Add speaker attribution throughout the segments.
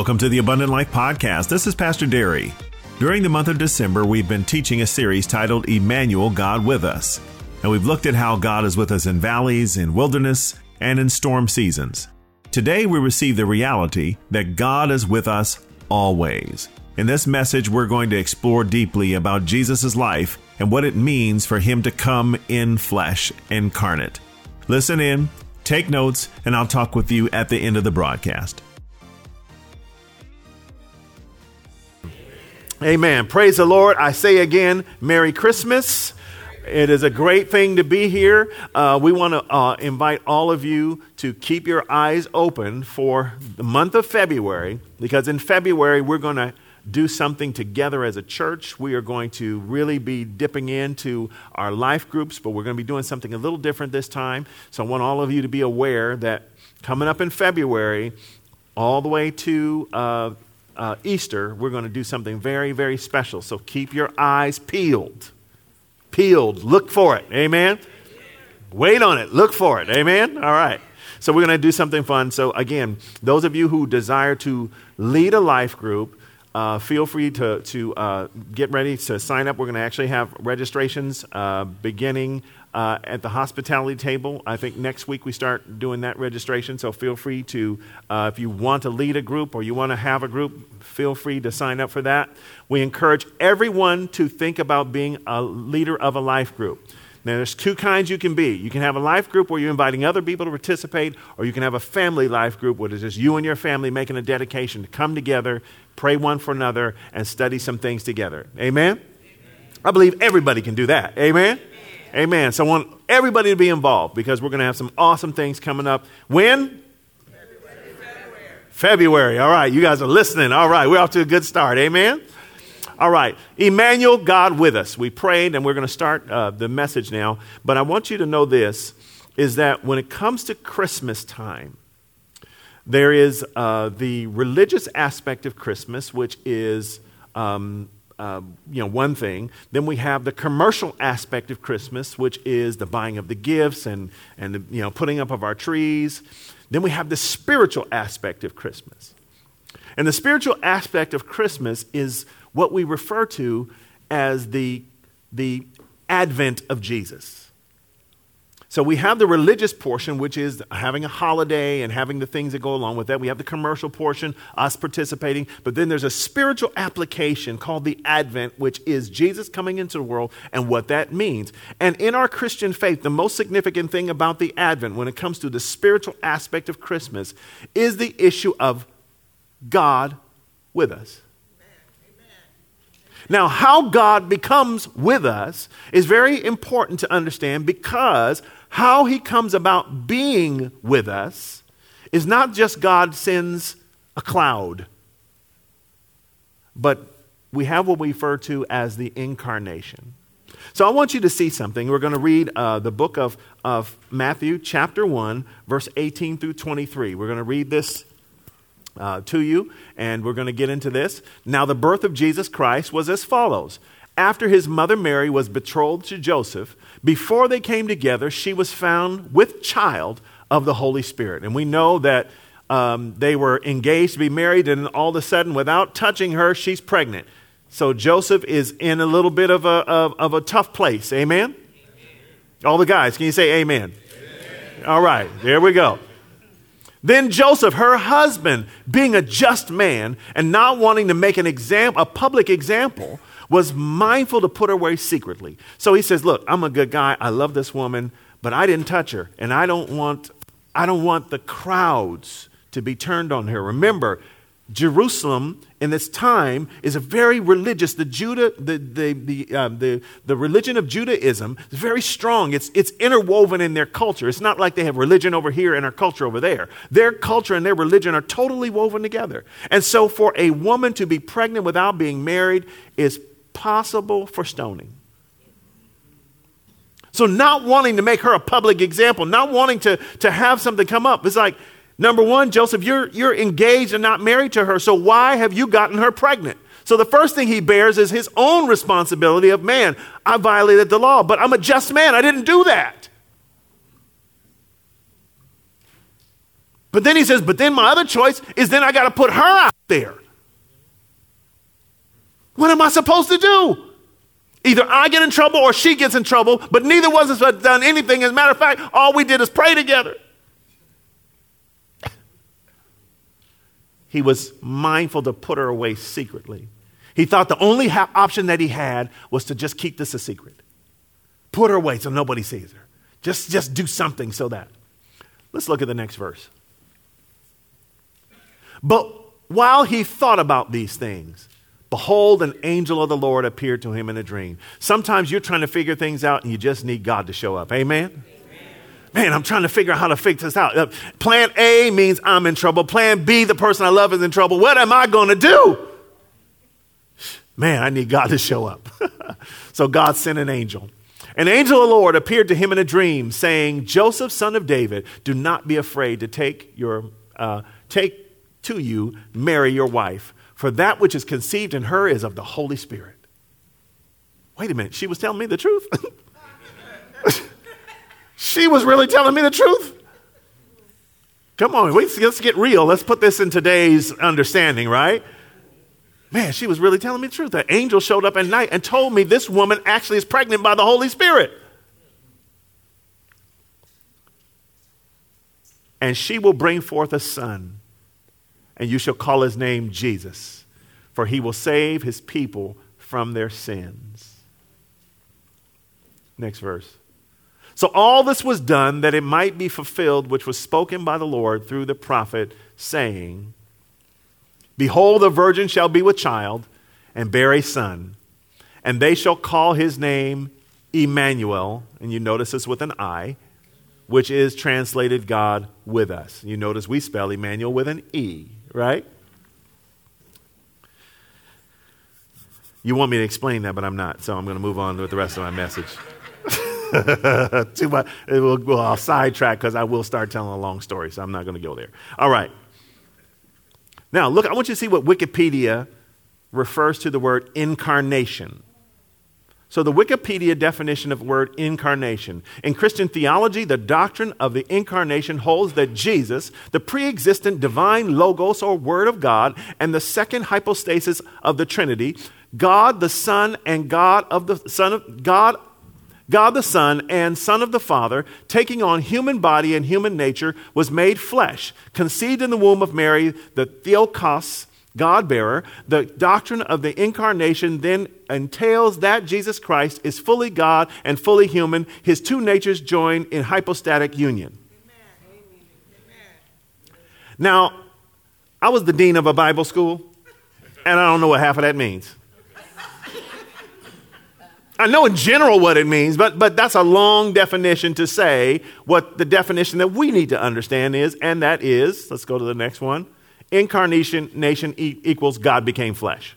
Speaker 1: Welcome to the Abundant Life Podcast. This is Pastor Derry. During the month of December, we've been teaching a series titled Emmanuel, God with Us. And we've looked at how God is with us in valleys, in wilderness, and in storm seasons. Today, we receive the reality that God is with us always. In this message, we're going to explore deeply about Jesus' life and what it means for him to come in flesh, incarnate. Listen in, take notes, and I'll talk with you at the end of the broadcast.
Speaker 2: Amen. Praise the Lord. I say again, Merry Christmas. It is a great thing to be here. We want to invite all of you to keep your eyes open for the month of February, because in February we're going to do something together as a church. We are going to really be dipping into our life groups, but we're going to be doing something a little different this time. So I want all of you to be aware that coming up in February, all the way to Easter, we're going to do something very, very special. So keep your eyes peeled. Look for it. Amen. Wait on it. Look for it. Amen. All right. So we're going to do something fun. So again, those of you who desire to lead a life group, feel free to get ready to sign up. We're going to actually have registrations beginning at the hospitality table. I think next week we start doing that registration. So feel free to, if you want to lead a group or you want to have a group, feel free to sign up for that. We encourage everyone to think about being a leader of a life group. Now, there's two kinds you can be. You can have a life group where you're inviting other people to participate, or you can have a family life group where it's just you and your family making a dedication to come together, pray one for another, and study some things together. Amen? I believe everybody can do that. Amen? Amen. So I want everybody to be involved, because we're going to have some awesome things coming up. When? February. All right. You guys are listening. All right. We're off to a good start. Amen? All right. Emmanuel, God with us. We prayed, and we're going to start the message now. But I want you to know this, is that when it comes to Christmas time, there is the religious aspect of Christmas, which is one thing. Then we have the commercial aspect of Christmas, which is the buying of the gifts and the, putting up of our trees. Then we have the spiritual aspect of Christmas. And the spiritual aspect of Christmas is what we refer to as the advent of Jesus. So we have the religious portion, which is having a holiday and having the things that go along with that. We have the commercial portion, us participating. But then there's a spiritual application called the Advent, which is Jesus coming into the world and what that means. And in our Christian faith, the most significant thing about the Advent when it comes to the spiritual aspect of Christmas is the issue of God with us. Now, how God becomes with us is very important to understand, because how he comes about being with us is not just God sends a cloud, but we have what we refer to as the incarnation. So I want you to see something. We're going to read the book of Matthew, chapter 1, verse 18 through 23. We're going to read this to you, and we're going to get into this. Now, the birth of Jesus Christ was as follows. After his mother Mary was betrothed to Joseph, before they came together, she was found with child of the Holy Spirit. And we know that they were engaged to be married, and all of a sudden, without touching her, she's pregnant. So Joseph is in a little bit of a tough place. Amen? All the guys, can you say amen? Amen. All right, there we go. Then Joseph, her husband, being a just man and not wanting to make a public example, was mindful to put her away secretly. So he says, look, I'm a good guy. I love this woman, but I didn't touch her. And I don't want the crowds to be turned on her. Remember, Jerusalem in this time is a very religious. The religion of Judaism is very strong. It's interwoven in their culture. It's not like they have religion over here and our culture over there. Their culture and their religion are totally woven together. And so for a woman to be pregnant without being married is possible for stoning. So not wanting to make her a public example, not wanting to have something come up, it's like, number one, Joseph, you're engaged and not married to her, so why have you gotten her pregnant? So the first thing he bears is his own responsibility of, man, I violated the law, but I'm a just man. I didn't do that. But then he says, but then my other choice is then I got to put her out there. What am I supposed to do? Either I get in trouble or she gets in trouble, but neither one of us done anything. As a matter of fact, all we did is pray together. He was mindful to put her away secretly. He thought the only option that he had was to just keep this a secret. Put her away so nobody sees her. Just do something so that. Let's look at the next verse. But while he thought about these things, behold, an angel of the Lord appeared to him in a dream. Sometimes you're trying to figure things out and you just need God to show up. Amen? Man, I'm trying to figure out how to figure this out. Plan A means I'm in trouble. Plan B, the person I love is in trouble. What am I going to do? Man, I need God to show up. So God sent an angel. An angel of the Lord appeared to him in a dream, saying, Joseph, son of David, do not be afraid to take to you Mary, your wife, for that which is conceived in her is of the Holy Spirit. Wait a minute, she was telling me the truth? She was really telling me the truth? Come on, let's get real. Let's put this in today's understanding, right? Man, she was really telling me the truth. The angel showed up at night and told me this woman actually is pregnant by the Holy Spirit. And she will bring forth a son, and you shall call his name Jesus, for he will save his people from their sins. Next verse. So all this was done that it might be fulfilled, which was spoken by the Lord through the prophet, saying, Behold, the virgin shall be with child and bear a son, and they shall call his name Emmanuel. And you notice this with an I, which is translated God with us. You notice we spell Emmanuel with an E, right? You want me to explain that, but I'm not. So I'm going to move on with the rest of my message. Too much. I'll sidetrack because I will start telling a long story, so I'm not going to go there. All right. Now, look, I want you to see what Wikipedia refers to the word incarnation. So the Wikipedia definition of the word incarnation. In Christian theology, the doctrine of the incarnation holds that Jesus, the pre-existent divine logos or word of God, and the second hypostasis of the Trinity, God the Son and God the Son and Son of the Father, taking on human body and human nature, was made flesh, conceived in the womb of Mary, the Theotokos, God-bearer. The doctrine of the incarnation then entails that Jesus Christ is fully God and fully human, his two natures joined in hypostatic union. Amen. Now, I was the dean of a Bible school, and I don't know what half of that means. I know in general what it means, but that's a long definition to say what the definition that we need to understand is, and that is, let's go to the next one, incarnation equals God became flesh.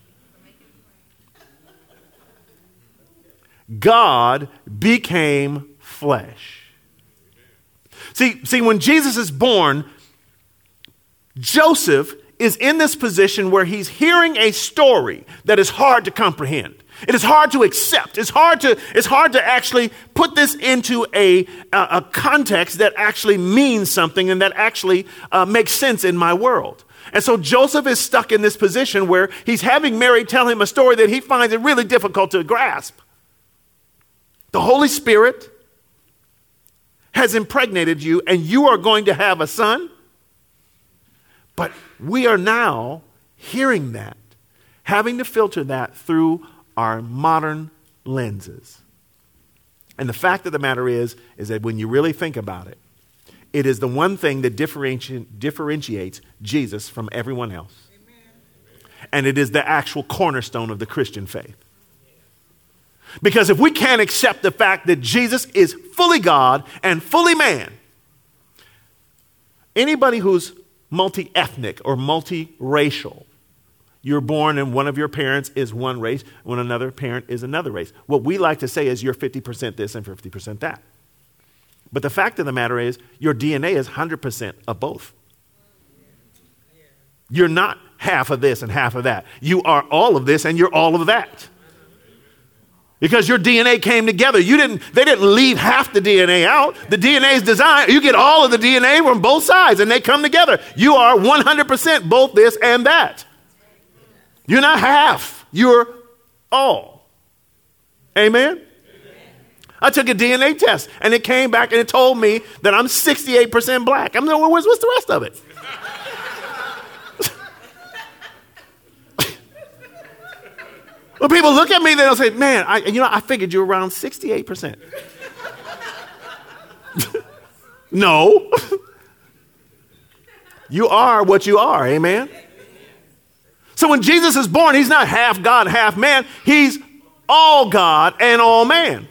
Speaker 2: God became flesh. See, when Jesus is born, Joseph is in this position where he's hearing a story that is hard to comprehend. It is hard to accept. It's hard to actually put this into a context that actually means something and that actually makes sense in my world. And so Joseph is stuck in this position where he's having Mary tell him a story that he finds it really difficult to grasp. The Holy Spirit has impregnated you and you are going to have a son. But we are now hearing that, having to filter that through our modern lenses. And the fact of the matter is that when you really think about it, it is the one thing that differentiates Jesus from everyone else. Amen. And it is the actual cornerstone of the Christian faith. Because if we can't accept the fact that Jesus is fully God and fully man, anybody who's multi-ethnic or multi-racial, you're born and one of your parents is one race, when another parent is another race. What we like to say is you're 50% this and 50% that. But the fact of the matter is your DNA is 100% of both. You're not half of this and half of that. You are all of this and you're all of that. Because your DNA came together. They didn't leave half the DNA out. The DNA is designed. You get all of the DNA from both sides and they come together. You are 100% both this and that. You're not half. You're all. Amen? I took a DNA test and it came back and it told me that I'm 68% black. I'm like, well, what's the rest of it? When people look at me, they'll say, man, I figured you were around 68%. No. You are what you are, amen? So when Jesus is born, he's not half God, half man. He's all God and all man.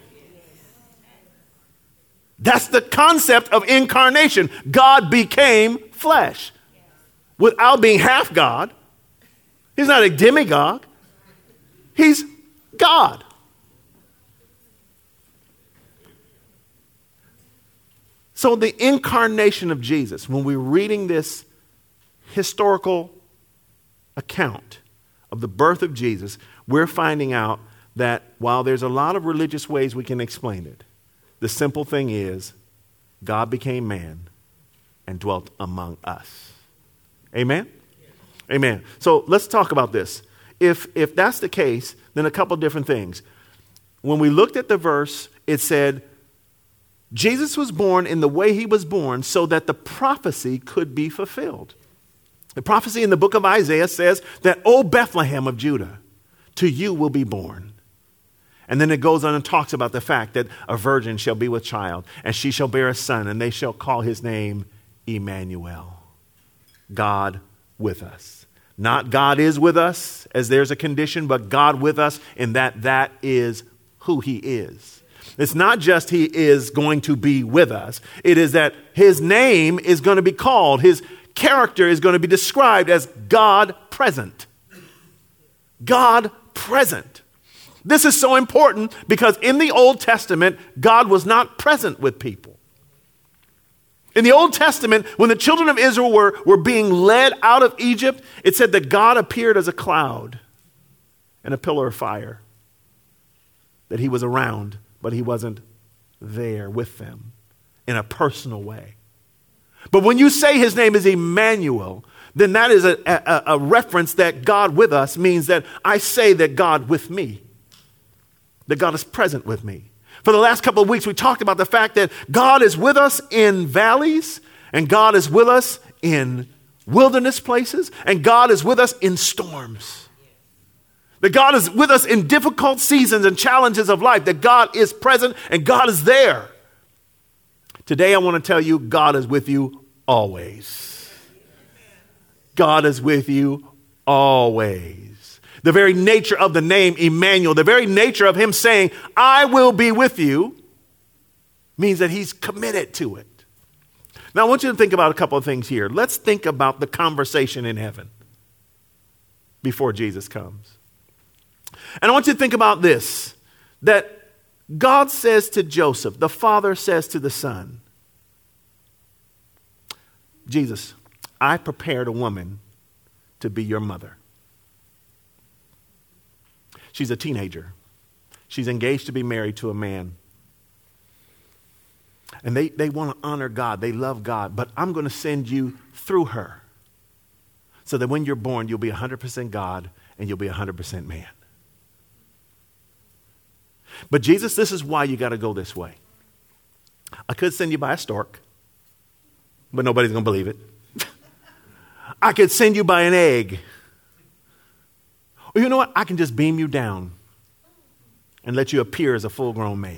Speaker 2: That's the concept of incarnation. God became flesh. Without being half God, he's not a demigod. He's God. So the incarnation of Jesus, when we're reading this historical account of the birth of Jesus, we're finding out that while there's a lot of religious ways we can explain it, the simple thing is God became man and dwelt among us. Amen? Amen. So let's talk about this. If that's the case, then a couple different things. When we looked at the verse, it said, Jesus was born in the way he was born so that the prophecy could be fulfilled. The prophecy in the book of Isaiah says that, O Bethlehem of Judah, to you will be born. And then it goes on and talks about the fact that a virgin shall be with child, and she shall bear a son, and they shall call his name Emmanuel, God with us. Not God is with us, as there's a condition, but God with us in that is who he is. It's not just he is going to be with us. It is that his name is going to be called, his character is going to be described as God present. God present. This is so important because in the Old Testament, God was not present with people. In the Old Testament, when the children of Israel were being led out of Egypt, it said that God appeared as a cloud and a pillar of fire. That he was around, but he wasn't there with them in a personal way. But when you say his name is Emmanuel, then that is a reference that God with us means that I say that God with me. That God is present with me. For the last couple of weeks, we talked about the fact that God is with us in valleys, and God is with us in wilderness places, and God is with us in storms. That God is with us in difficult seasons and challenges of life, that God is present and God is there. Today, I want to tell you, God is with you always. God is with you always. The very nature of the name Emmanuel, the very nature of him saying, I will be with you, means that he's committed to it. Now, I want you to think about a couple of things here. Let's think about the conversation in heaven before Jesus comes. And I want you to think about this, that God says to Joseph, the Father says to the Son, Jesus, I prepared a woman to be your mother. She's a teenager. She's engaged to be married to a man. And they want to honor God. They love God. But I'm going to send you through her so that when you're born, you'll be 100% God and you'll be 100% man. But Jesus, this is why you got to go this way. I could send you by a stork, but nobody's going to believe it. I could send you by an egg. Or you know what? I can just beam you down and let you appear as a full-grown man.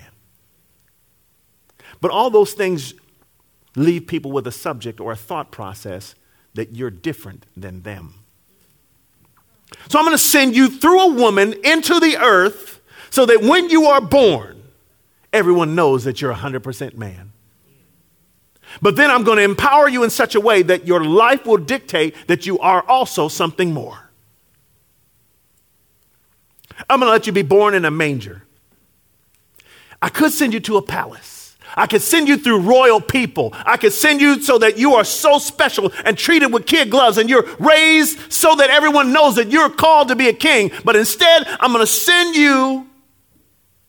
Speaker 2: But all those things leave people with a subject or a thought process that you're different than them. So I'm going to send you through a woman into the earth so that when you are born, everyone knows that you're 100% man. But then I'm going to empower you in such a way that your life will dictate that you are also something more. I'm going to let you be born in a manger. I could send you to a palace. I could send you through royal people. I could send you so that you are so special and treated with kid gloves and you're raised so that everyone knows that you're called to be a king. But instead, I'm going to send you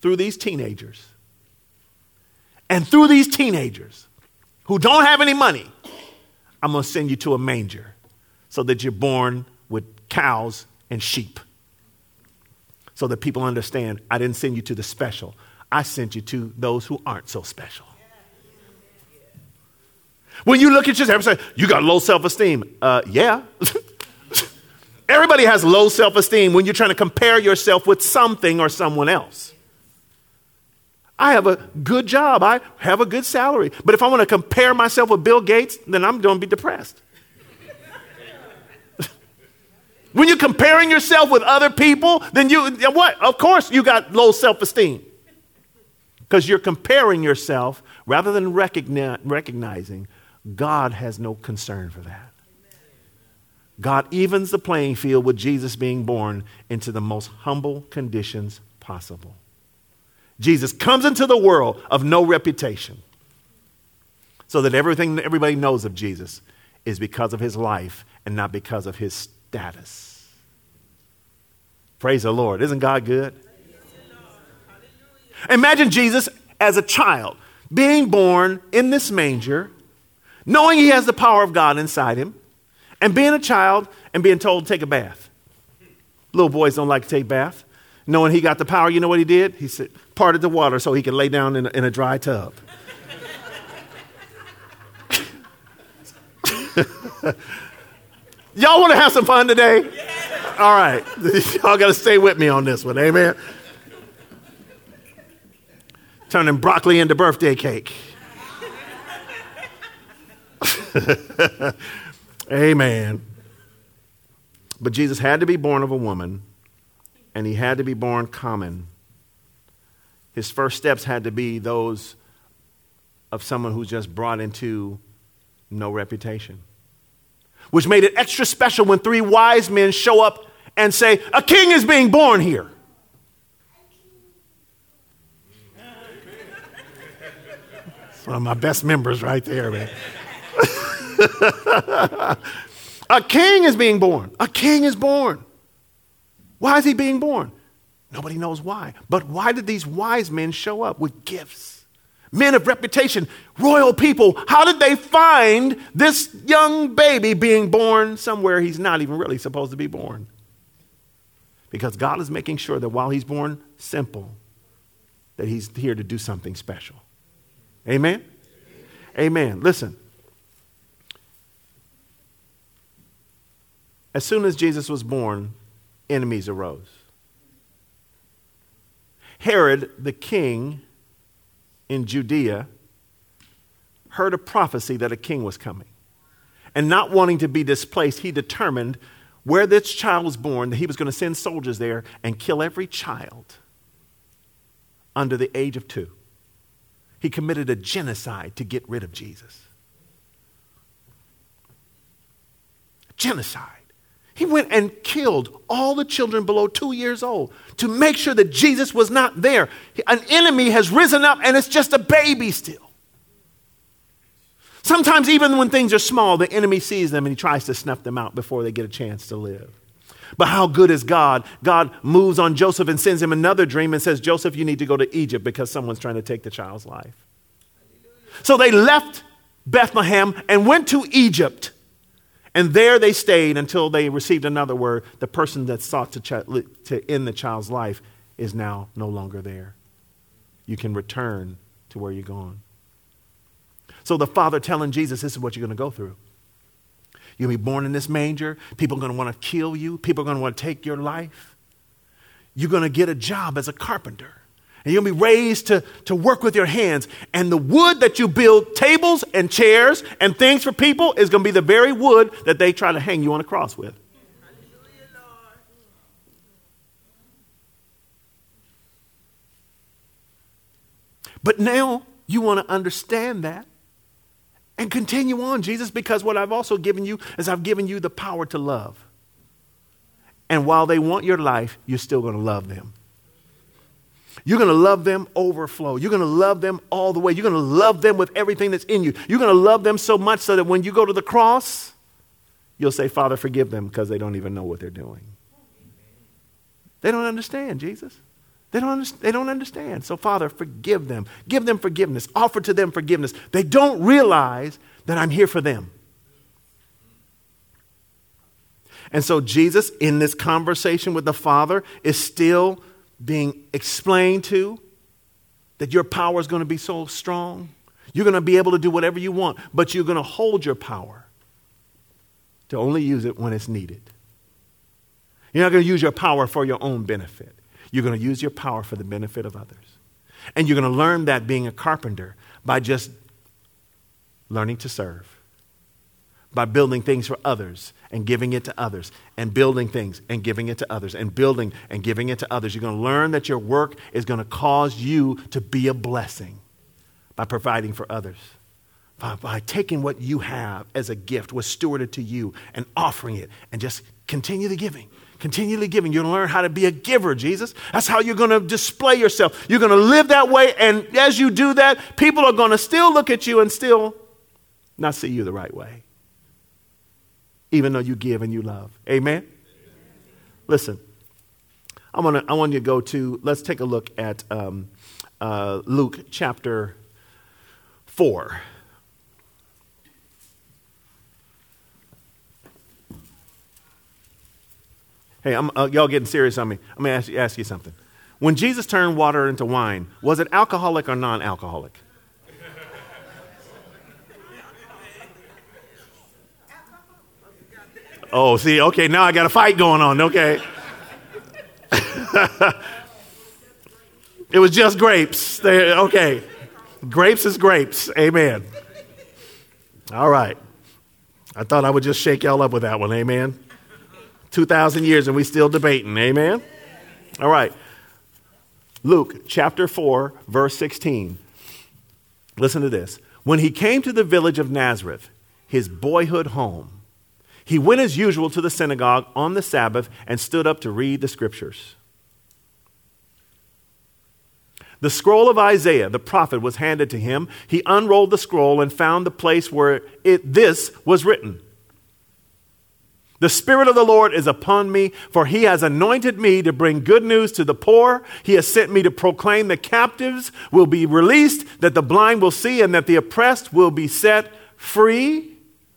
Speaker 2: through these teenagers. And through these teenagers who don't have any money, I'm going to send you to a manger so that you're born with cows and sheep. So that people understand, I didn't send you to the special. I sent you to those who aren't so special. When you look at yourself and say, you got low self-esteem. Yeah. Everybody has low self-esteem when you're trying to compare yourself with something or someone else. I have a good job. I have a good salary. But if I want to compare myself with Bill Gates, then I'm going to be depressed. When you're comparing yourself with other people, then what? Of course you got low self-esteem. Because you're comparing yourself rather than recognizing God has no concern for that. God evens the playing field with Jesus being born into the most humble conditions possible. Jesus comes into the world of no reputation so that everything everybody knows of Jesus is because of his life and not because of his status. Praise the Lord. Isn't God good? Imagine Jesus as a child being born in this manger, knowing he has the power of God inside him, and being a child and being told to take a bath. Little boys don't like to take baths. Knowing he got the power, you know what he did? He said, parted the water so he could lay down in a dry tub. Y'all want to have some fun today? Yeah. All right. Y'all got to stay with me on this one. Amen. Turning broccoli into birthday cake. Amen. But Jesus had to be born of a woman, and he had to be born common. His first steps had to be those of someone who's just brought into no reputation, which made it extra special when three wise men show up and say, a king is being born here. It's one of my best members right there, man. A king is being born. A king is born. Why is he being born? Nobody knows why. But why did these wise men show up with gifts? Men of reputation, royal people. How did they find this young baby being born somewhere he's not even really supposed to be born? Because God is making sure that while he's born simple, that he's here to do something special. Amen? Amen. Listen. As soon as Jesus was born, enemies arose. Herod, the king in Judea, heard a prophecy that a king was coming. And not wanting to be displaced, he determined where this child was born, that he was going to send soldiers there and kill every child under the age of 2. He committed a genocide to get rid of Jesus. Genocide. He went and killed all the children below 2 years old to make sure that Jesus was not there. An enemy has risen up and it's just a baby still. Sometimes even when things are small, the enemy sees them and he tries to snuff them out before they get a chance to live. But how good is God? God moves on Joseph and sends him another dream and says, Joseph, you need to go to Egypt because someone's trying to take the child's life. So they left Bethlehem and went to Egypt. And there they stayed until they received another word. The person that sought to end the child's life is now no longer there. You can return to where you're gone. So the father telling Jesus, this is what you're going to go through. You'll be born in this manger. People are going to want to kill you. People are going to want to take your life. You're going to get a job as a carpenter. And you'll be raised to work with your hands. And the wood that you build tables and chairs and things for people is going to be the very wood that they try to hang you on a cross with. But now you want to understand that and continue on, Jesus, because what I've also given you is I've given you the power to love. And while they want your life, you're still going to love them. You're going to love them overflow. You're going to love them all the way. You're going to love them with everything that's in you. You're going to love them so much so that when you go to the cross, you'll say, Father, forgive them because they don't even know what they're doing. They don't understand, Jesus. They don't understand. So, Father, forgive them. Give them forgiveness. Offer to them forgiveness. They don't realize that I'm here for them. And so Jesus, in this conversation with the Father, is still being explained to that your power is going to be so strong. You're going to be able to do whatever you want, but you're going to hold your power to only use it when it's needed. You're not going to use your power for your own benefit. You're going to use your power for the benefit of others. And you're going to learn that being a carpenter by just learning to serve, by building things for others and giving it to others, and building things and giving it to others, and building and giving it to others. You're going to learn that your work is going to cause you to be a blessing by providing for others, by taking what you have as a gift, was stewarded to you, and offering it, and just continue the giving. Continually giving. You're going to learn how to be a giver, Jesus. That's how you're going to display yourself. You're going to live that way, and as you do that, people are going to still look at you and still not see you the right way, even though you give and you love. Amen? Listen, I want you to go to, let's take a look at Luke chapter 4. Hey, y'all getting serious on me. I'm going to ask you something. When Jesus turned water into wine, was it alcoholic or non-alcoholic? Oh, see, okay, now I got a fight going on, okay. It was just grapes. Okay, grapes is grapes, amen. All right. I thought I would just shake y'all up with that one, amen. 2,000 years and we still debating, amen. All right. Luke chapter 4, verse 16. Listen to this. When he came to the village of Nazareth, his boyhood home, he went as usual to the synagogue on the Sabbath and stood up to read the scriptures. The scroll of Isaiah, the prophet, was handed to him. He unrolled the scroll and found the place where this was written. The Spirit of the Lord is upon me, for he has anointed me to bring good news to the poor. He has sent me to proclaim the captives will be released, that the blind will see, and that the oppressed will be set free,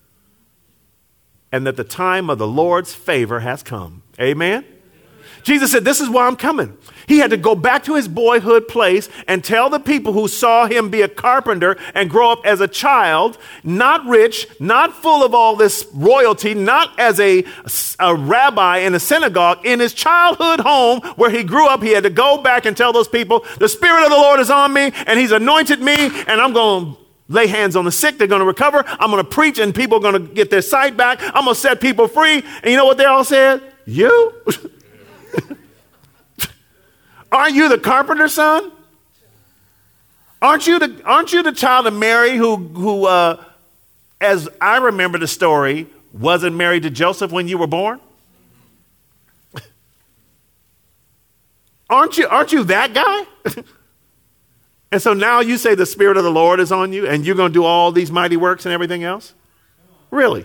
Speaker 2: and that the time of the Lord's favor has come. Amen? Jesus said, this is why I'm coming. He had to go back to his boyhood place and tell the people who saw him be a carpenter and grow up as a child, not rich, not full of all this royalty, not as a rabbi in a synagogue. In his childhood home where he grew up, he had to go back and tell those people, the Spirit of the Lord is on me and he's anointed me, and I'm going to lay hands on the sick. They're going to recover. I'm going to preach and people are going to get their sight back. I'm going to set people free. And you know what they all said? You? Aren't you the carpenter's son? Aren't you the child of Mary who as I remember the story, wasn't married to Joseph when you were born? Aren't you that guy? And so now you say the Spirit of the Lord is on you and you're going to do all these mighty works and everything else? Really?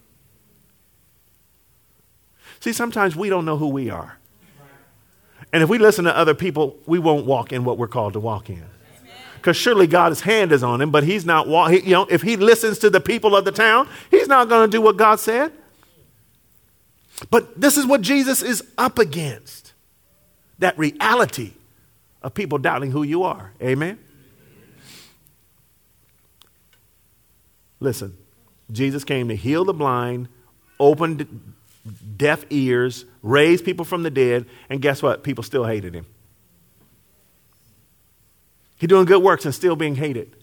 Speaker 2: See, sometimes we don't know who we are. And if we listen to other people, we won't walk in what we're called to walk in. Because surely God's hand is on him, but he's not walking. If he listens to the people of the town, he's not going to do what God said. But this is what Jesus is up against. That reality of people doubting who you are. Amen? Listen, Jesus came to heal the blind, open deaf ears, raise people from the dead, and guess what? People still hated him. He's doing good works and still being hated.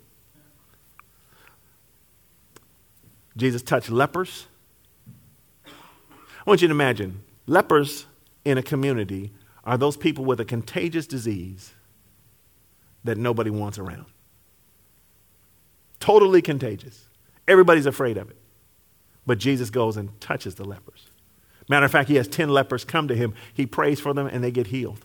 Speaker 2: Jesus touched lepers. I want you to imagine, lepers in a community are those people with a contagious disease that nobody wants around. Totally contagious. Everybody's afraid of it. But Jesus goes and touches the lepers. Matter of fact, he has 10 lepers come to him. He prays for them and they get healed.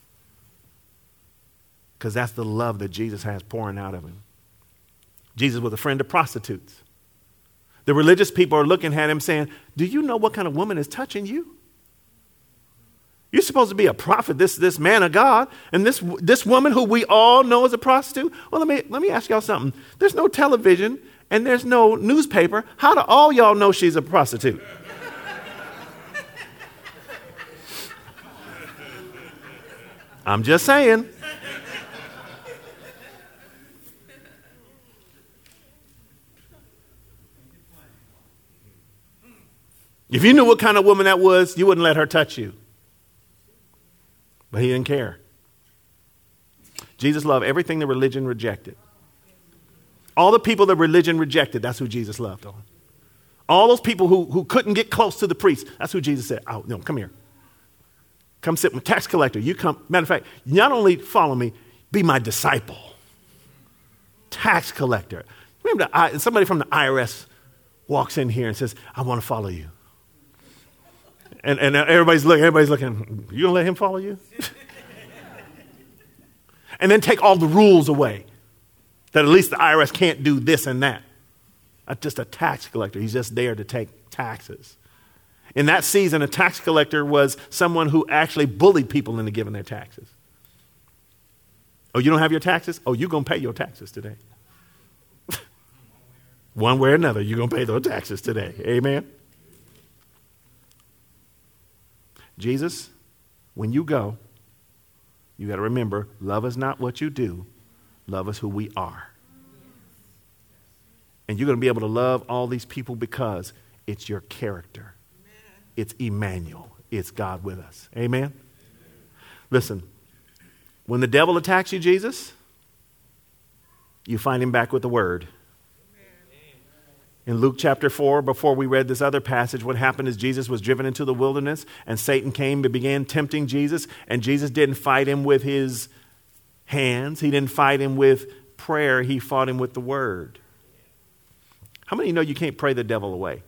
Speaker 2: Because that's the love that Jesus has pouring out of him. Jesus was a friend of prostitutes. The religious people are looking at him saying, do you know what kind of woman is touching you? You're supposed to be a prophet, this man of God, and this woman who we all know is a prostitute. Well, let me ask y'all something. There's no television and there's no newspaper. How do all y'all know she's a prostitute? I'm just saying. If you knew what kind of woman that was, you wouldn't let her touch you. But he didn't care. Jesus loved everything that religion rejected. All the people that religion rejected, that's who Jesus loved on. All those people who couldn't get close to the priest, that's who Jesus said, oh, no, come here. Come sit with tax collector. You come. Matter of fact, not only follow me, be my disciple. Tax collector. Remember, somebody from the IRS walks in here and says, I want to follow you. And everybody's looking, you gonna let him follow you? And then take all the rules away. That at least the IRS can't do this and that. Just a tax collector. He's just there to take taxes. In that season, a tax collector was someone who actually bullied people into giving their taxes. Oh, you don't have your taxes? Oh, you're gonna pay your taxes today. One way or another, you're gonna pay those taxes today. Amen? Jesus, when you go, you got to remember, love is not what you do. Love is who we are. And you're going to be able to love all these people because it's your character. Amen. It's Emmanuel. It's God with us. Amen? Amen? Listen, when the devil attacks you, Jesus, you find him back with the word. In Luke chapter 4, before we read this other passage, what happened is Jesus was driven into the wilderness and Satan came and began tempting Jesus, and Jesus didn't fight him with his hands. He didn't fight him with prayer. He fought him with the word. How many know you can't pray the devil away?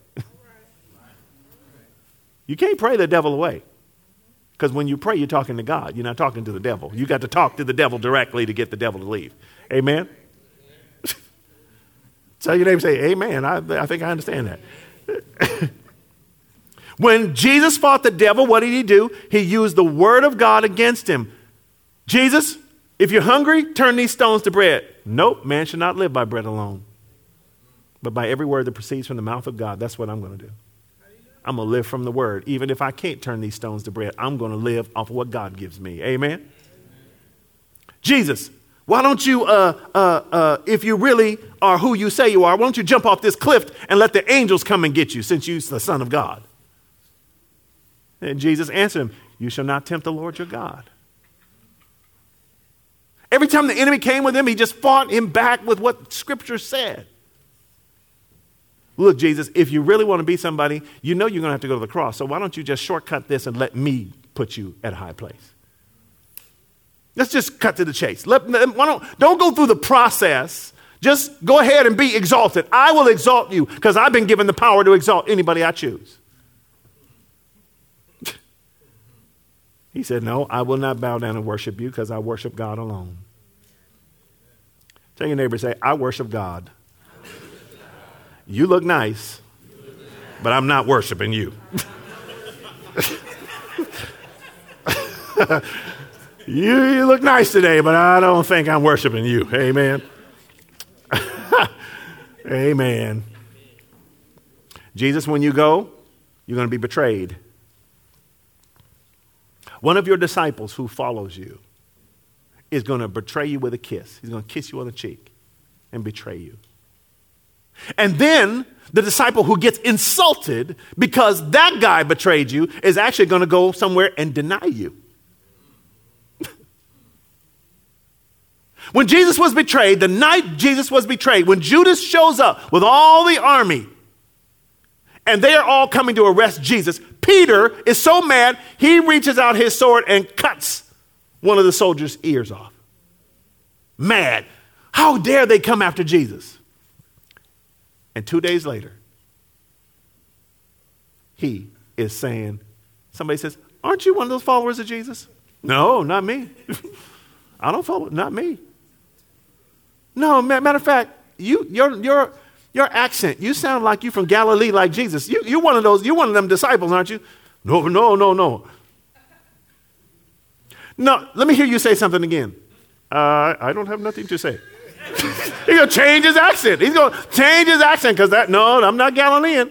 Speaker 2: You can't pray the devil away. Because when you pray, you're talking to God. You're not talking to the devil. You got to talk to the devil directly to get the devil to leave. Amen? Tell your neighbor, say, amen. I think I understand that. When Jesus fought the devil, what did he do? He used the word of God against him. Jesus, if you're hungry, turn these stones to bread. Nope, man should not live by bread alone, but by every word that proceeds from the mouth of God. That's what I'm going to do. I'm going to live from the word. Even if I can't turn these stones to bread, I'm going to live off of what God gives me. Amen? Jesus, why don't you, if you really are who you say you are, why don't you jump off this cliff and let the angels come and get you, since you're the Son of God? And Jesus answered him, you shall not tempt the Lord your God. Every time the enemy came with him, he just fought him back with what Scripture said. Look, Jesus, if you really want to be somebody, you know you're going to have to go to the cross. So why don't you just shortcut this and let me put you at a high place? Let's just cut to the chase. Don't go through the process. Just go ahead and be exalted. I will exalt you because I've been given the power to exalt anybody I choose. He said, no, I will not bow down and worship you because I worship God alone. Tell your neighbor, say, I worship God. You look nice, but I'm not worshiping you. You look nice today, but I don't think I'm worshiping you. Amen. Amen. Jesus, when you go, you're going to be betrayed. One of your disciples who follows you is going to betray you with a kiss. He's going to kiss you on the cheek and betray you. And then the disciple who gets insulted because that guy betrayed you is actually going to go somewhere and deny you. When Jesus was betrayed, the night Jesus was betrayed, when Judas shows up with all the army and they are all coming to arrest Jesus, Peter is so mad, he reaches out his sword and cuts one of the soldiers' ears off. Mad. How dare they come after Jesus? And 2 days later, he is saying, somebody says, aren't you one of those followers of Jesus? No, not me. I don't follow, not me. No, matter of fact, your accent, you sound like you from Galilee like Jesus. You're one of them disciples, aren't you? No. No, let me hear you say something again. I don't have nothing to say. He's going to change his accent. He's going to change his accent because no, I'm not Galilean.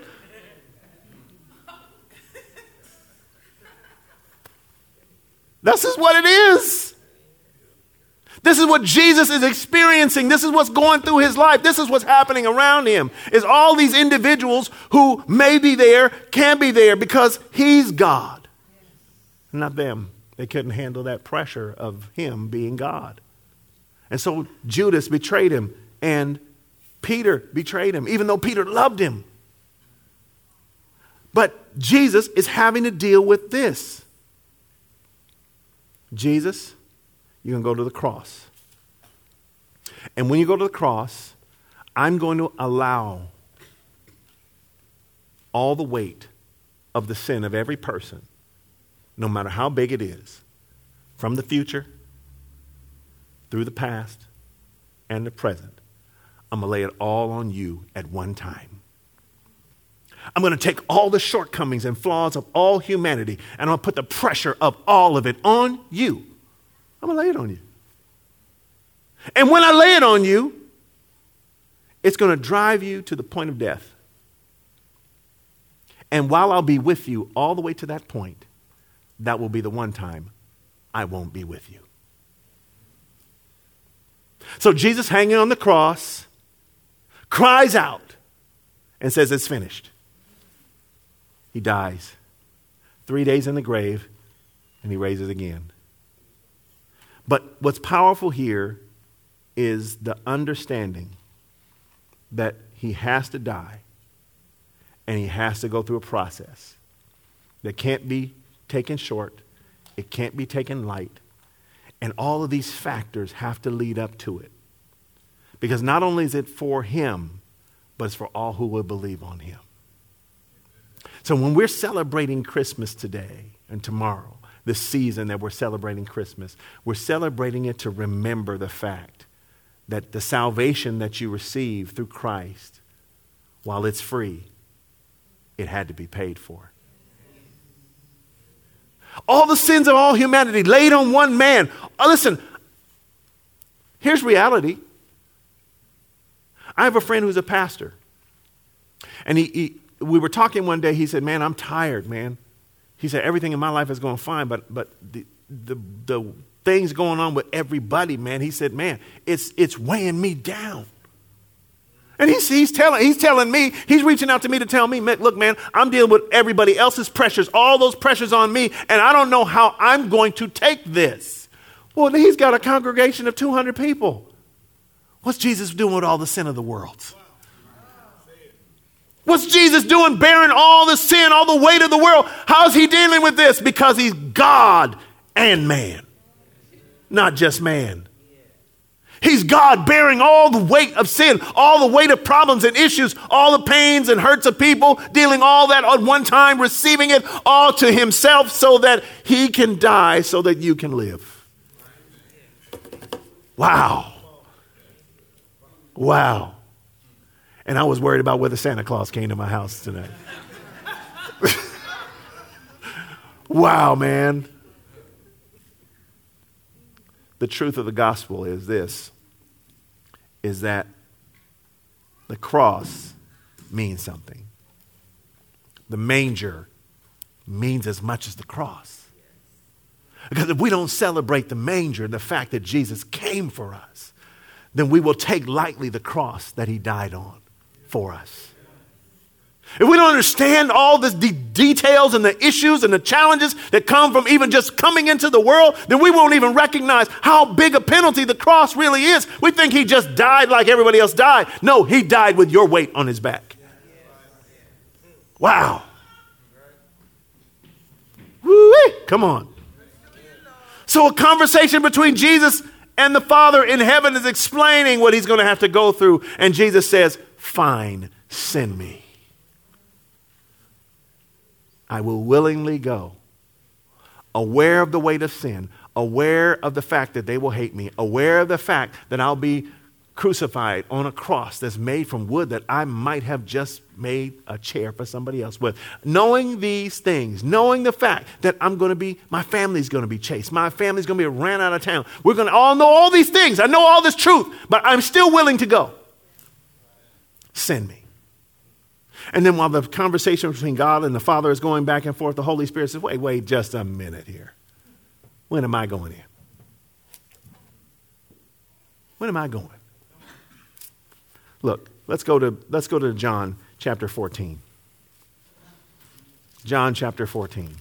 Speaker 2: This is what it is. This is what Jesus is experiencing. This is what's going through his life. This is what's happening around him. Is all these individuals who may be there, can be there because he's God. Not them. They couldn't handle that pressure of him being God. And so Judas betrayed him and Peter betrayed him, even though Peter loved him. But Jesus is having to deal with this. Jesus, you can go to the cross. And when you go to the cross, I'm going to allow all the weight of the sin of every person, no matter how big it is, from the future, through the past, and the present. I'm going to lay it all on you at one time. I'm going to take all the shortcomings and flaws of all humanity, and I'm going to put the pressure of all of it on you. I'm going to lay it on you. And when I lay it on you, it's going to drive you to the point of death. And while I'll be with you all the way to that point, that will be the one time I won't be with you. So Jesus, hanging on the cross, cries out and says, it's finished. He dies. 3 days in the grave, and he raises again. But what's powerful here is the understanding that he has to die and he has to go through a process that can't be taken short. It can't be taken light. And all of these factors have to lead up to it. Because not only is it for him, but it's for all who will believe on him. So when we're celebrating Christmas today and tomorrow, this season that we're celebrating Christmas, we're celebrating it to remember the fact that the salvation that you receive through Christ, while it's free, it had to be paid for. All the sins of all humanity laid on one man. Oh, listen, here's reality. I have a friend who's a pastor. And we were talking one day. He said, man, I'm tired, man. He said, everything in my life is going fine, but the things going on with everybody, man. He said, man, it's weighing me down. And he's telling me, he's reaching out to me to tell me, look, man, I'm dealing with everybody else's pressures, all those pressures on me, and I don't know how I'm going to take this. Well, he's got a congregation of 200 people. What's Jesus doing with all the sin of the world? What's Jesus doing bearing all the sin, all the weight of the world? How is he dealing with this? Because he's God and man, not just man. He's God bearing all the weight of sin, all the weight of problems and issues, all the pains and hurts of people, dealing all that at one time, receiving it all to himself so that he can die so that you can live. Wow. Wow. And I was worried about whether Santa Claus came to my house tonight. Wow, man. The truth of the gospel is this, is that the cross means something. The manger means as much as the cross. Because if we don't celebrate the manger, the fact that Jesus came for us, then we will take lightly the cross that he died on for us. If we don't understand all the details and the issues and the challenges that come from even just coming into the world, then we won't even recognize how big a penalty the cross really is. We think he just died like everybody else died. No, he died with your weight on his back. Wow. Woo-wee. Come on. So a conversation between Jesus and the Father in heaven is explaining what he's going to have to go through. And Jesus says, fine, send me. I will willingly go, aware of the weight of sin, aware of the fact that they will hate me, aware of the fact that I'll be crucified on a cross that's made from wood that I might have just made a chair for somebody else with. Knowing these things, knowing the fact that my family's going to be chased. My family's going to be ran out of town. We're going to all know all these things. I know all this truth, but I'm still willing to go. Send me. And then while the conversation between God and the Father is going back and forth, the Holy Spirit says, wait just a minute here. When am I going in? When am I going? Look, let's go to John chapter 14. John chapter 14.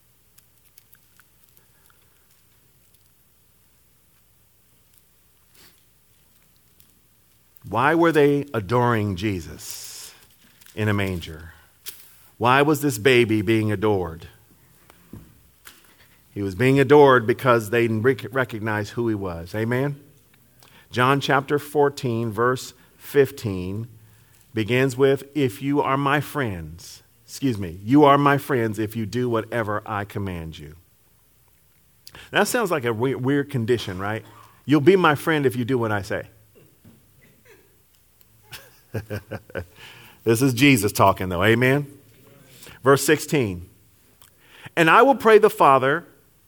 Speaker 2: Why were they adoring Jesus in a manger? Why was this baby being adored? He was being adored because they recognized who he was. Amen? John chapter 14, verse 15 begins with, you are my friends if you do whatever I command you. That sounds like a weird condition, right? You'll be my friend if you do what I say. This is Jesus talking though, amen? Verse 16, and I will pray the Father.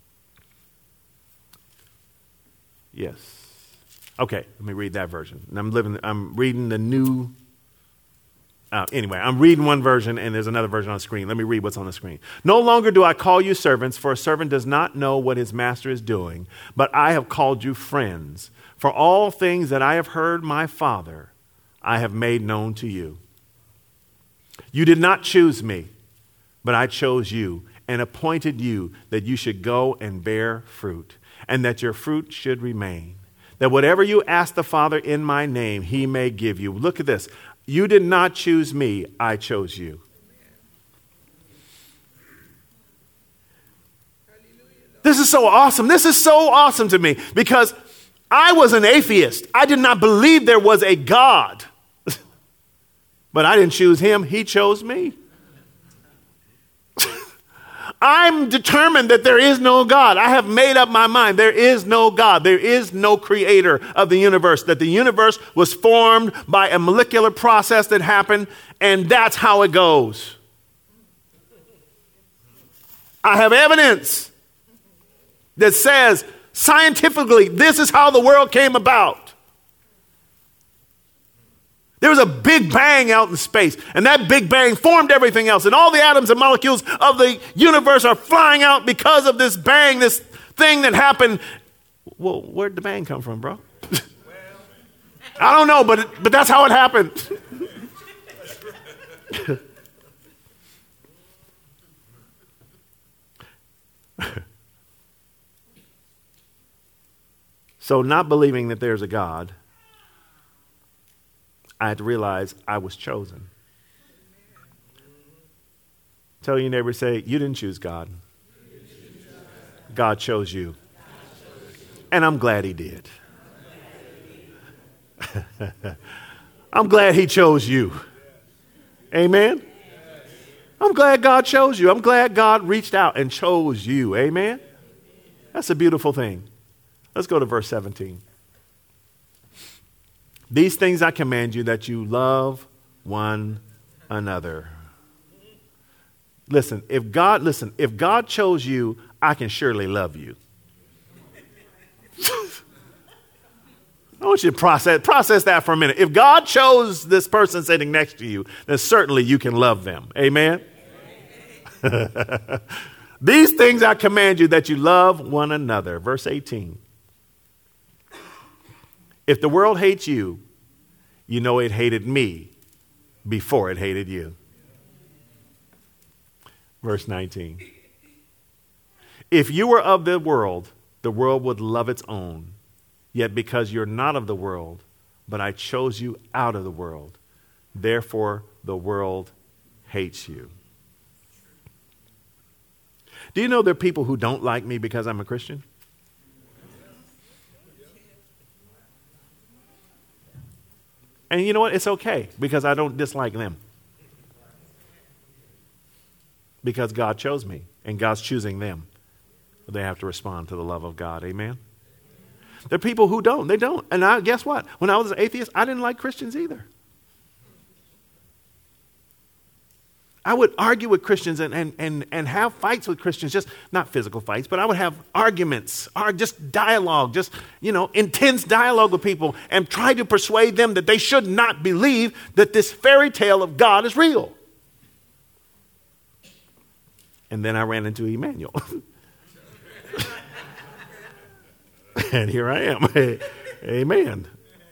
Speaker 2: Yes. Okay, let me read that version. I'm reading the new. Anyway, I'm reading one version and there's another version on the screen. Let me read what's on the screen. No longer do I call you servants, for a servant does not know what his master is doing, but I have called you friends. For all things that I have heard my Father, I have made known to you. You did not choose me, but I chose you and appointed you that you should go and bear fruit, and that your fruit should remain. That whatever you ask the Father in my name, he may give you. Look at this. You did not choose me, I chose you. This is so awesome. This is so awesome to me because I was an atheist. I did not believe there was a God. But I didn't choose him. He chose me. I'm determined that there is no God. I have made up my mind. There is no God. There is no creator of the universe. That the universe was formed by a molecular process that happened, and that's how it goes. I have evidence that says scientifically this is how the world came about. There was a big bang out in space, and that big bang formed everything else, and all the atoms and molecules of the universe are flying out because of this bang, this thing that happened. Well, where'd the bang come from, bro? I don't know, but that's how it happened. So not believing that there's a God, I had to realize I was chosen. Tell your neighbor, say, you didn't choose God. God chose you. And I'm glad he did. I'm glad he chose you. Amen? I'm glad God chose you. I'm glad God reached out and chose you. Amen? That's a beautiful thing. Let's go to verse 17. These things I command you, that you love one another. Listen, if God chose you, I can surely love you. I want you to process that for a minute. If God chose this person sitting next to you, then certainly you can love them. Amen? These things I command you, that you love one another. Verse 18. If the world hates you, you know it hated me before it hated you. Verse 19. If you were of the world would love its own. Yet because you're not of the world, but I chose you out of the world, therefore the world hates you. Do you know there are people who don't like me because I'm a Christian? And you know what? It's okay because I don't dislike them. Because God chose me and God's choosing them. They have to respond to the love of God. Amen? There are people who don't. They don't. And guess what? When I was an atheist, I didn't like Christians either. I would argue with Christians and have fights with Christians, just not physical fights, but I would have arguments, just dialogue, just, intense dialogue with people and try to persuade them that they should not believe that this fairy tale of God is real. And then I ran into Emmanuel. And here I am. Amen.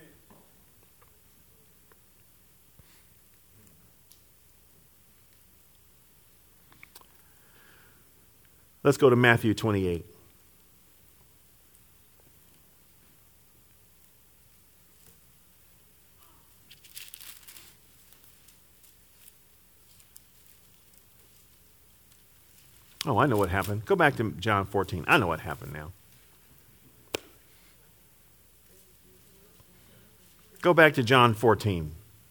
Speaker 2: Let's go to Matthew 28. Oh, I know what happened. Go back to John 14. I know what happened now. Go back to John 14.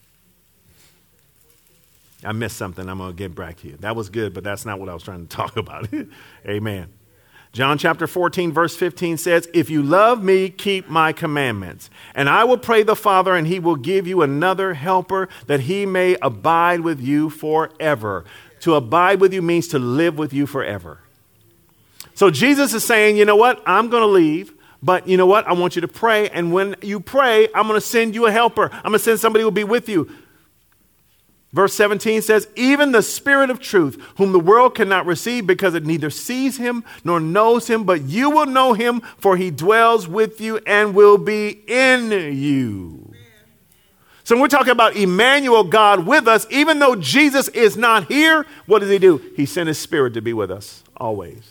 Speaker 2: I missed something. I'm going to get back to you. That was good, but that's not what I was trying to talk about. Amen. John chapter 14, verse 15 says, if you love me, keep my commandments. And I will pray the Father, and he will give you another helper, that he may abide with you forever. To abide with you means to live with you forever. So Jesus is saying, you know what? I'm going to leave. But you know what? I want you to pray. And when you pray, I'm going to send you a helper. I'm going to send somebody who will be with you. Verse 17 says, even the Spirit of truth, whom the world cannot receive because it neither sees him nor knows him, but you will know him, for he dwells with you and will be in you. So when we're talking about Emmanuel, God with us, even though Jesus is not here, what does he do? He sent his Spirit to be with us always.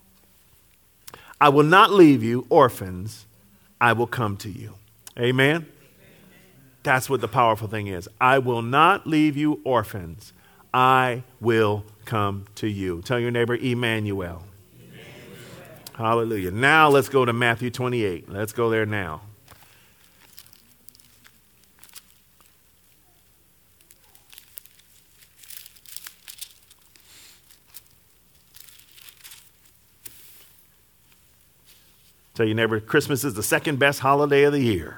Speaker 2: I will not leave you orphans. I will come to you. Amen. That's what the powerful thing is. I will not leave you orphans. I will come to you. Tell your neighbor, Emmanuel. Hallelujah. Now let's go to Matthew 28. Let's go there now. Tell your neighbor, Christmas is the second best holiday of the year.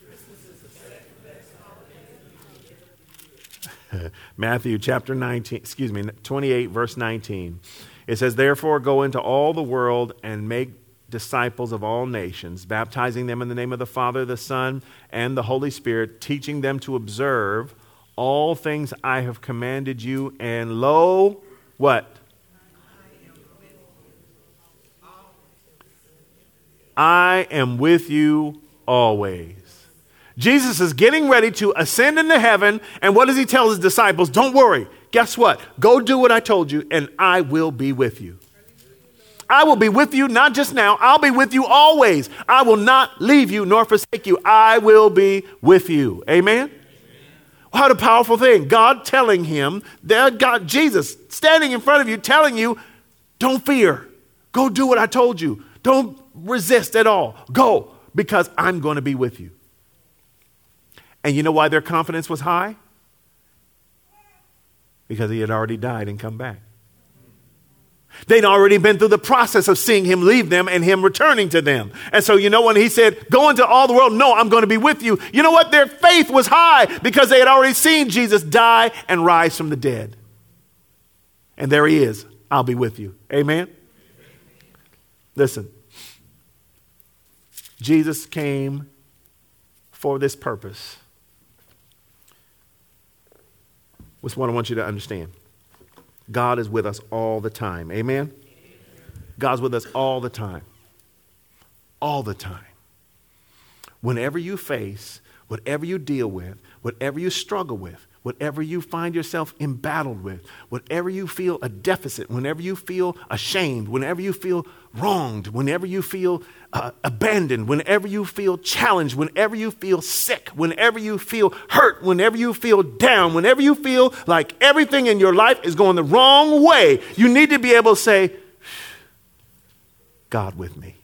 Speaker 2: Matthew chapter 28, verse 19. It says, therefore go into all the world and make disciples of all nations, baptizing them in the name of the Father, the Son, and the Holy Spirit, teaching them to observe all things I have commanded you. And lo, what? I am with you always. Jesus is getting ready to ascend into heaven. And what does he tell his disciples? Don't worry. Guess what? Go do what I told you, and I will be with you. I will be with you, not just now. I'll be with you always. I will not leave you nor forsake you. I will be with you. Amen? What a powerful thing. God telling him, God, Jesus standing in front of you, telling you, don't fear. Go do what I told you. Don't resist at all. Go, because I'm going to be with you. And you know why their confidence was high? Because he had already died and come back. They'd already been through the process of seeing him leave them and him returning to them. And so, you know, when he said, go into all the world, no, I'm going to be with you. You know what? Their faith was high because they had already seen Jesus die and rise from the dead. And there he is. I'll be with you. Amen? Listen. Jesus came for this purpose. What's what I want you to understand. God is with us all the time. Amen? God's with us all the time. All the time. Whenever you face, whatever you deal with, whatever you struggle with, whatever you find yourself embattled with, whatever you feel a deficit, whenever you feel ashamed, whenever you feel wronged, whenever you feel abandoned, whenever you feel challenged, whenever you feel sick, whenever you feel hurt, whenever you feel down, whenever you feel like everything in your life is going the wrong way, you need to be able to say, God with me.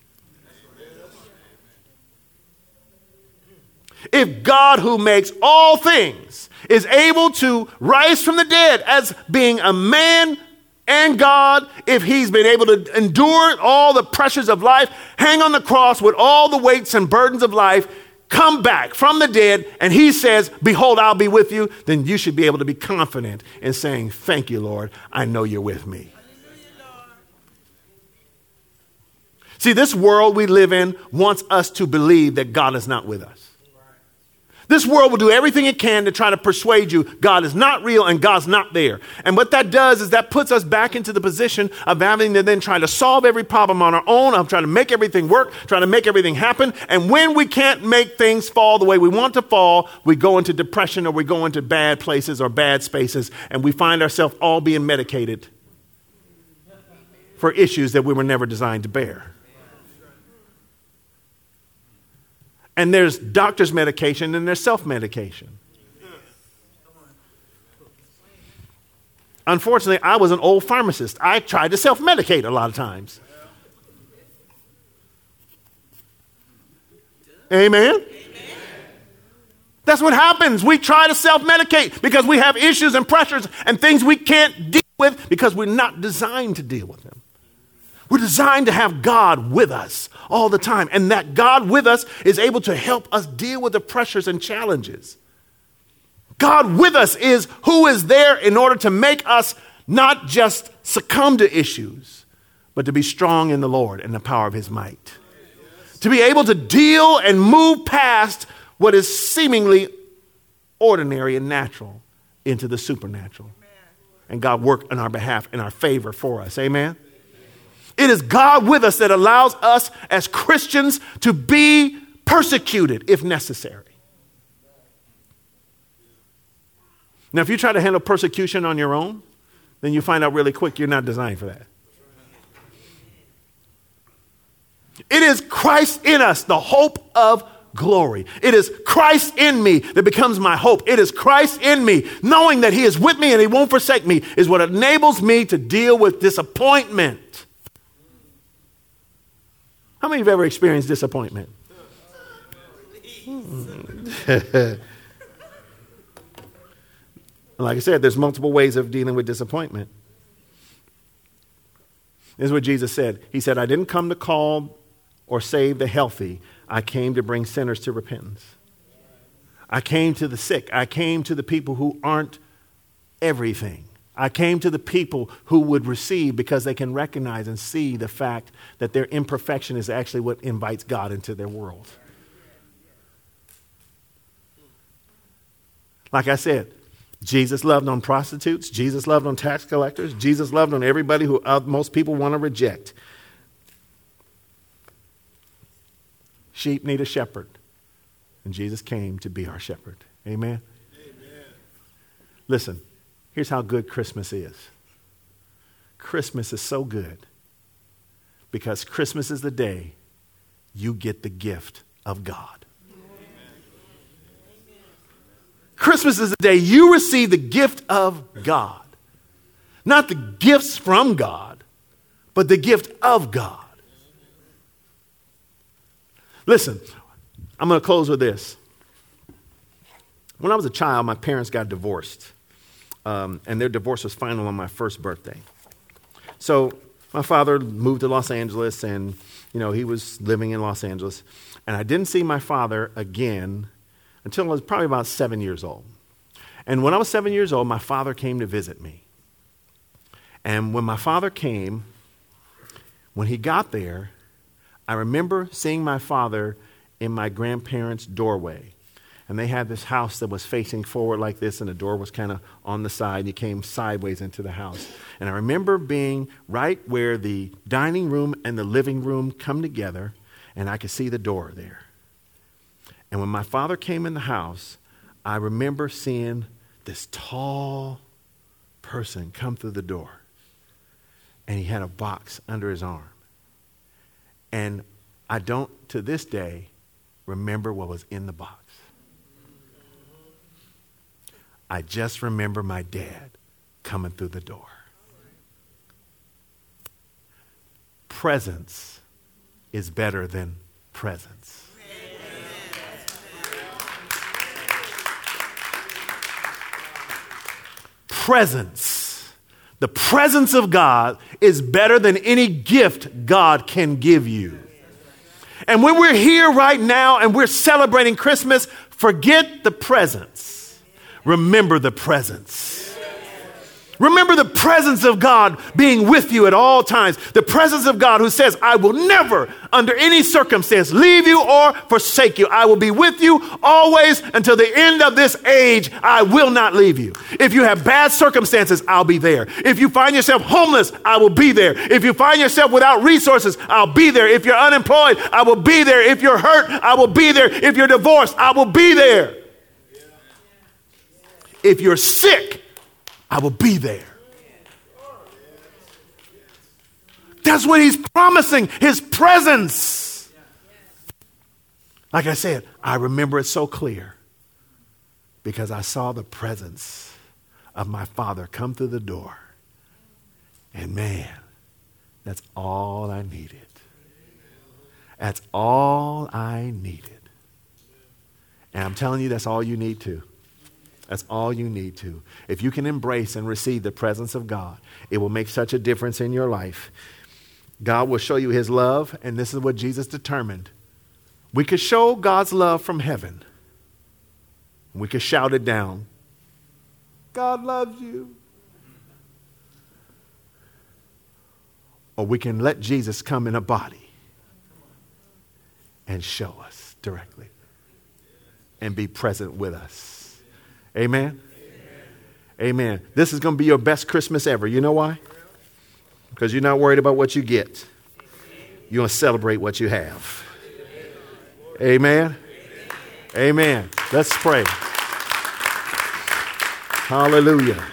Speaker 2: If God who makes all things is able to rise from the dead as being a man and God, if he's been able to endure all the pressures of life, hang on the cross with all the weights and burdens of life, come back from the dead, and he says, behold, I'll be with you, then you should be able to be confident in saying, thank you, Lord, I know you're with me. See, this world we live in wants us to believe that God is not with us. This world will do everything it can to try to persuade you God is not real and God's not there. And what that does is that puts us back into the position of having to then try to solve every problem on our own, of trying to make everything work, trying to make everything happen. And when we can't make things fall the way we want to fall, we go into depression or we go into bad places or bad spaces, and we find ourselves all being medicated for issues that we were never designed to bear. And there's doctor's medication and there's self-medication. Unfortunately, I was an old pharmacist. I tried to self-medicate a lot of times. Amen? That's what happens. We try to self-medicate because we have issues and pressures and things we can't deal with because we're not designed to deal with them. We're designed to have God with us all the time. And that God with us is able to help us deal with the pressures and challenges. God with us is who is there in order to make us not just succumb to issues, but to be strong in the Lord and the power of his might. To be able to deal and move past what is seemingly ordinary and natural into the supernatural. And God work on our behalf, in our favor for us. Amen? It is God with us that allows us as Christians to be persecuted if necessary. Now, if you try to handle persecution on your own, then you find out really quick you're not designed for that. It is Christ in us, the hope of glory. It is Christ in me that becomes my hope. It is Christ in me, knowing that he is with me and he won't forsake me, is what enables me to deal with disappointment. How many of you have ever experienced disappointment? Like I said, there's multiple ways of dealing with disappointment. This is what Jesus said. He said, I didn't come to call or save the healthy. I came to bring sinners to repentance. I came to the sick. I came to the people who aren't everything. I came to the people who would receive because they can recognize and see the fact that their imperfection is actually what invites God into their world. Like I said, Jesus loved on prostitutes. Jesus loved on tax collectors. Jesus loved on everybody who most people want to reject. Sheep need a shepherd. And Jesus came to be our shepherd. Amen? Amen. Listen. Here's how good Christmas is. Christmas is so good because Christmas is the day you get the gift of God. Christmas is the day you receive the gift of God. Not the gifts from God, but the gift of God. Listen, I'm going to close with this. When I was a child, my parents got divorced. And their divorce was final on my first birthday. So my father moved to Los Angeles, and, he was living in Los Angeles. And I didn't see my father again until I was probably about 7 years old. And when I was 7 years old, my father came to visit me. And when my father came, when he got there, I remember seeing my father in my grandparents' doorway. And they had this house that was facing forward like this, and the door was kind of on the side. You came sideways into the house. And I remember being right where the dining room and the living room come together, and I could see the door there. And when my father came in the house, I remember seeing this tall person come through the door. And he had a box under his arm. And I don't, to this day, remember what was in the box. I just remember my dad coming through the door. Presence is better than presence. Presence. The presence of God is better than any gift God can give you. And when we're here right now and we're celebrating Christmas, forget the presents. Remember the presence. Remember the presence of God being with you at all times. The presence of God who says, I will never, under any circumstance, leave you or forsake you. I will be with you always until the end of this age. I will not leave you. If you have bad circumstances, I'll be there. If you find yourself homeless, I will be there. If you find yourself without resources, I'll be there. If you're unemployed, I will be there. If you're hurt, I will be there. If you're divorced, I will be there. If you're sick, I will be there. That's what he's promising, his presence. Like I said, I remember it so clear because I saw the presence of my Father come through the door. And man, that's all I needed. That's all I needed. And I'm telling you, that's all you need to. That's all you need to. If you can embrace and receive the presence of God, it will make such a difference in your life. God will show you his love, and this is what Jesus determined. We could show God's love from heaven. We could shout it down. God loves you. Or we can let Jesus come in a body and show us directly and be present with us. Amen? Amen. This is going to be your best Christmas ever. You know why? Because you're not worried about what you get. You're going to celebrate what you have. Amen? Amen. Let's pray. Hallelujah.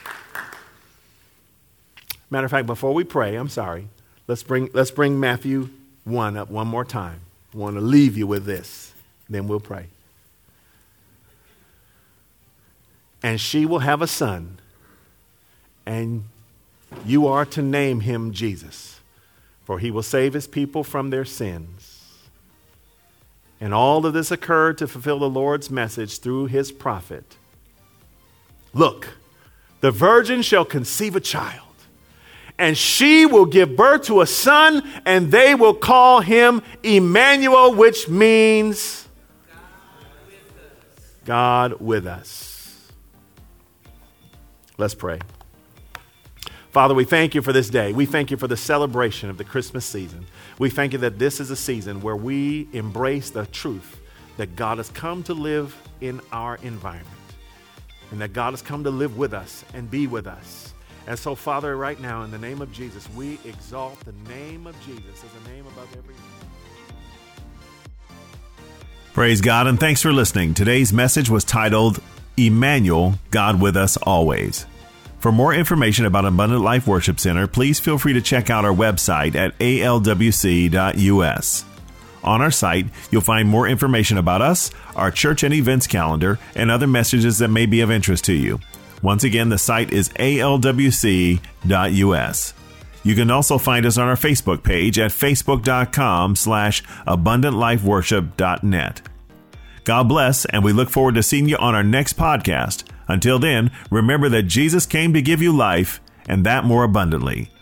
Speaker 2: Matter of fact, before we pray, let's bring Matthew 1 up one more time. I want to leave you with this. Then we'll pray. And she will have a son, and you are to name him Jesus, for he will save his people from their sins. And all of this occurred to fulfill the Lord's message through his prophet. Look, the virgin shall conceive a child, and she will give birth to a son, and they will call him Emmanuel, which means God with us. Let's pray. Father, we thank you for this day. We thank you for the celebration of the Christmas season. We thank you that this is a season where we embrace the truth that God has come to live in our environment and that God has come to live with us and be with us. And so, Father, right now, in the name of Jesus, we exalt the name of Jesus as a name above every name.
Speaker 1: Praise God, and thanks for listening. Today's message was titled, Emmanuel, God with us always. For more information about Abundant Life Worship Center, please feel free to check out our website at alwc.us. On our site, you'll find more information about us, our church and events calendar, and other messages that may be of interest to you. Once again, the site is alwc.us. You can also find us on our Facebook page at facebook.com/abundantlifeworship.net. God bless, and we look forward to seeing you on our next podcast. Until then, remember that Jesus came to give you life, and that more abundantly.